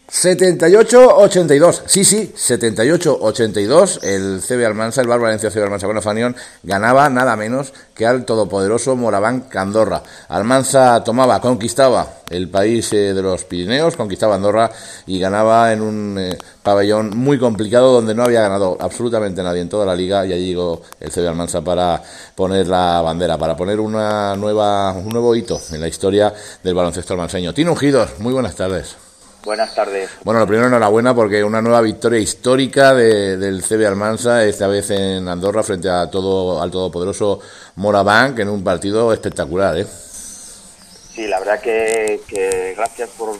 78-82, sí, 78-82, el CB Almansa, el Bar Valencia CB Almansa con Fanión ganaba nada menos que al todopoderoso Moraván Andorra. Almansa conquistaba el país de los Pirineos, conquistaba Andorra y ganaba en un pabellón muy complicado donde no había ganado absolutamente nadie en toda la liga, y allí llegó el CB Almansa para poner la bandera, para poner un nuevo hito en la historia del baloncesto almanseño. Tino Ungidos, muy buenas tardes. Buenas tardes. Bueno, lo primero, enhorabuena porque una nueva victoria histórica del CB Almansa, esta vez en Andorra frente al todopoderoso Moraván, en un partido espectacular, ¿eh? Sí, la verdad que gracias por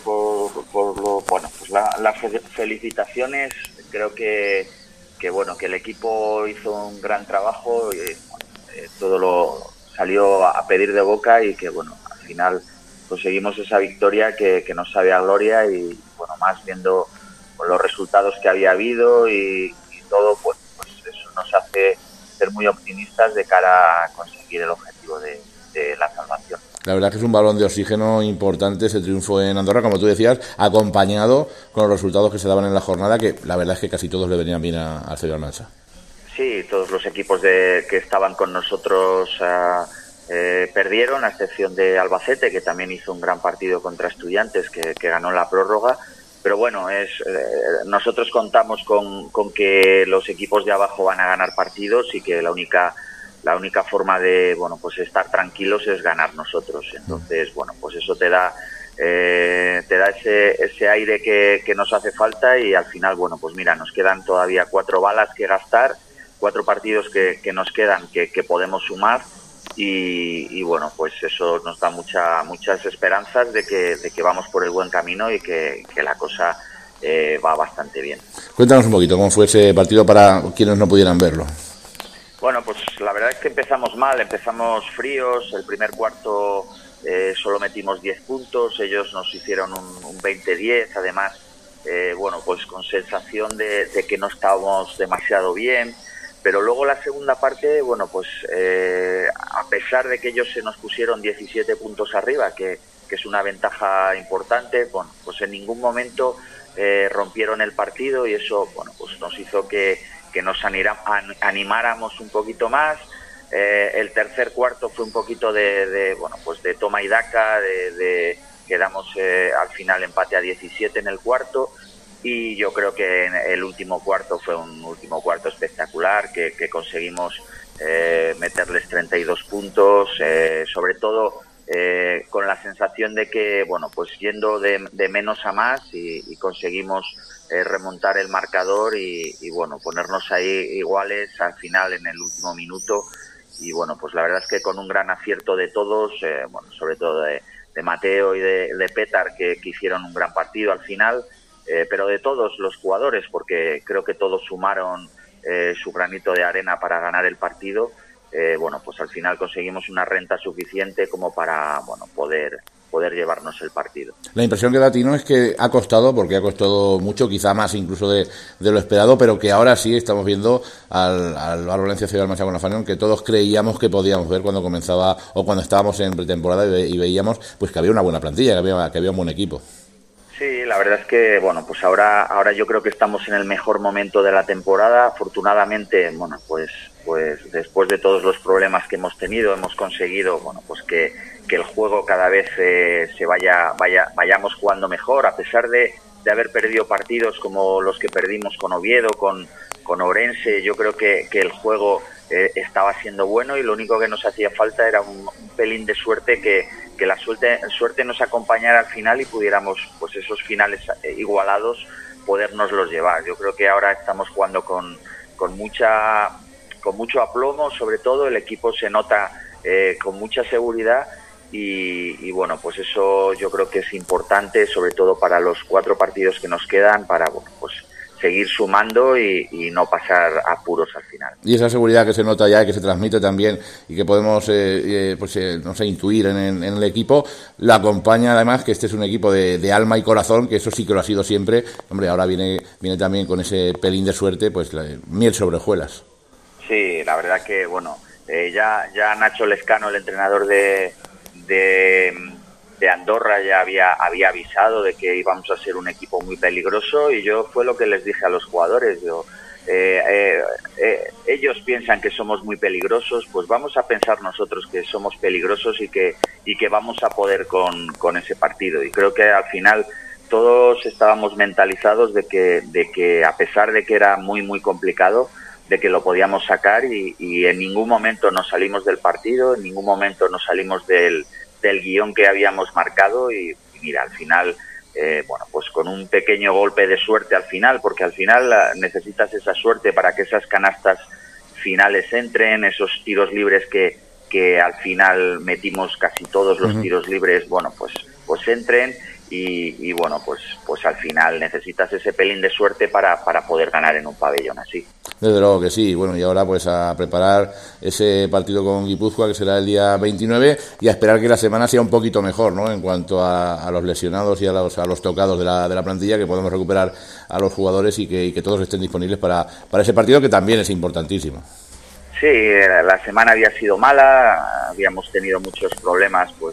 las felicitaciones. Creo que el equipo hizo un gran trabajo, todo lo salió a pedir de boca y que al final conseguimos esa victoria que nos sabe a gloria, y más viendo los resultados que había habido y todo, pues eso nos hace ser muy optimistas de cara a conseguir el objetivo de la salvación. La verdad que es un balón de oxígeno importante ese triunfo en Andorra, como tú decías, acompañado con los resultados que se daban en la jornada, que la verdad es que casi todos le venían bien al CB Almansa. Sí, todos los equipos que estaban con nosotros perdieron, a excepción de Albacete, que también hizo un gran partido contra Estudiantes, que ganó la prórroga. Pero nosotros contamos con que los equipos de abajo van a ganar partidos, y que la única forma de estar tranquilos es ganar nosotros. Entonces eso te da ese aire que nos hace falta, y al final nos quedan todavía 4 balas que gastar, 4 partidos que nos quedan que podemos sumar. Y eso nos da muchas esperanzas de que vamos por el buen camino y que la cosa va bastante bien. Cuéntanos un poquito cómo fue ese partido para quienes no pudieran verlo. Bueno, pues la verdad es que empezamos mal, empezamos fríos. El primer cuarto solo metimos 10 puntos, ellos nos hicieron un 20-10, además con sensación de que no estábamos demasiado bien. Pero luego la segunda parte, a pesar de que ellos se nos pusieron 17 puntos arriba, que es una ventaja importante, en ningún momento rompieron el partido, y eso nos hizo que nos animáramos un poquito más. El tercer cuarto fue un poquito de toma y daca, quedamos al final empate a 17 en el cuarto. Y yo creo que el último cuarto fue un último cuarto espectacular, que conseguimos meterles 32 puntos, sobre todo con la sensación de que, yendo de menos a más, y conseguimos remontar el marcador y ponernos ahí iguales al final en el último minuto. Y la verdad es que con un gran acierto de todos, sobre todo de Mateo y de Petar, que hicieron un gran partido al final. Pero de todos los jugadores, porque creo que todos sumaron su granito de arena para ganar el partido. Al final conseguimos una renta suficiente como para poder llevarnos el partido. La impresión que da Tino es que ha costado mucho, quizá más incluso de lo esperado, pero que ahora sí estamos viendo al Bar Valencia CB Almansa con Fanión, que todos creíamos que podíamos ver cuando comenzaba o cuando estábamos en pretemporada y veíamos pues que había una buena plantilla, que había un buen equipo. Sí, la verdad es que ahora yo creo que estamos en el mejor momento de la temporada. Afortunadamente, pues después de todos los problemas que hemos tenido, hemos conseguido que el juego cada vez vayamos jugando mejor, a pesar de haber perdido partidos como los que perdimos con Oviedo, con Ourense. Yo creo que el juego estaba siendo bueno, y lo único que nos hacía falta era un pelín de suerte, que la suerte nos acompañara al final y pudiéramos esos finales igualados podernoslos llevar. Yo creo que ahora estamos jugando con mucho aplomo, sobre todo el equipo se nota con mucha seguridad, y eso yo creo que es importante, sobre todo para los 4 partidos que nos quedan, para seguir sumando y no pasar apuros al final. Y esa seguridad que se nota ya y que se transmite también, y que podemos intuir en el equipo, la acompaña además que este es un equipo de alma y corazón, que eso sí que lo ha sido siempre. Hombre, ahora viene también con ese pelín de suerte, miel sobre hojuelas. Sí, la verdad que ya Nacho Lescano, el entrenador de de Andorra ya había avisado de que íbamos a ser un equipo muy peligroso, y yo fue lo que les dije a los jugadores. Ellos piensan que somos muy peligrosos, pues vamos a pensar nosotros que somos peligrosos y que vamos a poder con ese partido. Y creo que al final todos estábamos mentalizados de que a pesar de que era muy muy complicado, de que lo podíamos sacar, y en ningún momento nos salimos del partido, en ningún momento nos salimos del guión que habíamos marcado. Y mira, al final, pues con un pequeño golpe de suerte al final, porque al final necesitas esa suerte para que esas canastas finales entren, esos tiros libres que al final metimos casi todos los tiros libres, bueno, pues entren, y bueno, pues al final necesitas ese pelín de suerte para poder ganar en un pabellón así. Desde luego que sí. Bueno, y ahora pues a preparar ese partido con Guipúzcoa, que será el día 29, y a esperar que la semana sea un poquito mejor, ¿no?, en cuanto a los lesionados y a los tocados de la plantilla, que podamos recuperar a los jugadores y que todos estén disponibles para ese partido, que también es importantísimo. Sí, la semana había sido mala, habíamos tenido muchos problemas, pues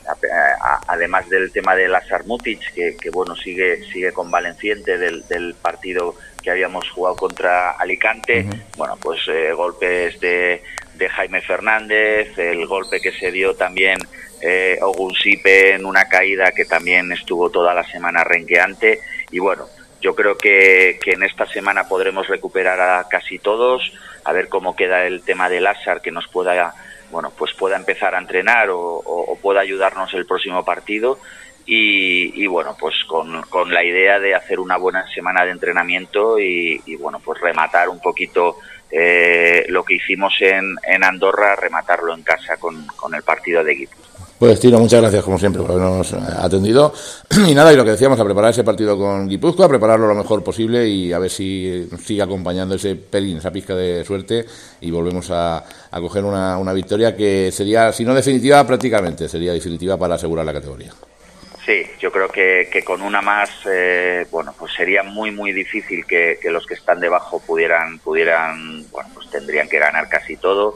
además del tema de Lazar Mutic, que bueno, sigue convaleciente del partido que habíamos jugado contra Alicante. Bueno, pues golpes de Jaime Fernández, el golpe que se dio también Ogunsipe en una caída, que también estuvo toda la semana renqueante. Y bueno, yo creo que en esta semana podremos recuperar a casi todos, a ver cómo queda el tema de Lazar, que nos pueda empezar a entrenar o pueda ayudarnos el próximo partido, y bueno, pues con la idea de hacer una buena semana de entrenamiento y bueno, pues rematar un poquito lo que hicimos en Andorra, rematarlo en casa con el partido de equipo. Pues Tino, muchas gracias como siempre por habernos atendido, y nada, y lo que decíamos, a preparar ese partido con Guipúzcoa, a prepararlo lo mejor posible, y a ver si sigue acompañando ese pelín, esa pizca de suerte, y volvemos a coger una victoria que sería, si no definitiva, prácticamente sería definitiva para asegurar la categoría. Sí, yo creo que con una más, bueno, pues sería muy muy difícil que los que están debajo pudieran, bueno, pues tendrían que ganar casi todo.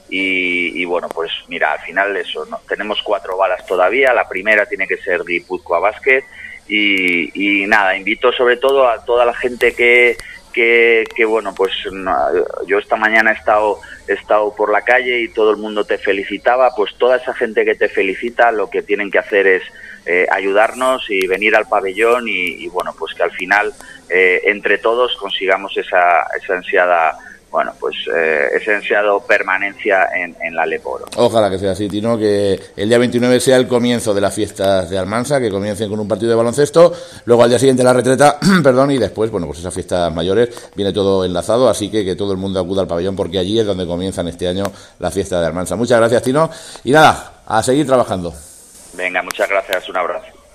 Y bueno, pues mira, al final eso, ¿no? Tenemos 4 balas todavía. La primera tiene que ser Guipúzcoa Basket, y nada, invito sobre todo a toda la gente que bueno, pues yo esta mañana he estado por la calle y todo el mundo te felicitaba. Pues toda esa gente que te felicita, lo que tienen que hacer es ayudarnos y venir al pabellón, y bueno, pues que al final entre todos consigamos esa ansiada, bueno, pues esa ansiada permanencia en la Leporo. Ojalá que sea así, Tino, que el día 29 sea el comienzo de las fiestas de Almansa, que comiencen con un partido de baloncesto, luego al día siguiente la retreta, perdón, y después, bueno, pues esas fiestas mayores, viene todo enlazado, así que todo el mundo acuda al pabellón, porque allí es donde comienzan este año las fiestas de Almansa. Muchas gracias, Tino, y nada, a seguir trabajando. Venga, muchas gracias, un abrazo.